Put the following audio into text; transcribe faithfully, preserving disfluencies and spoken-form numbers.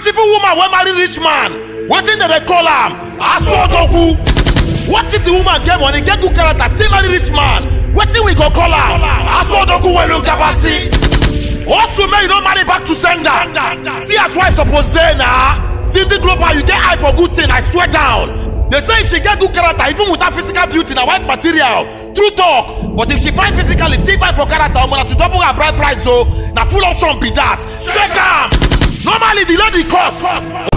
beautiful woman wey marry rich man, wetin dem dey call am? Asodogu. What if the woman get money, get good character, still marry rich man? Wetin we go call am? Asodogu welu gabasi. Also, man, you don't marry back to sender. See as wife suppose say na. Cindy Global, you get eye for good thing, I swear down. They say if she get good character, even without physical beauty, na white material. True talk. But if she find physically, still find for character, I'm gonna to double her bride price, so na full option be that. Check am. Normally the lady cost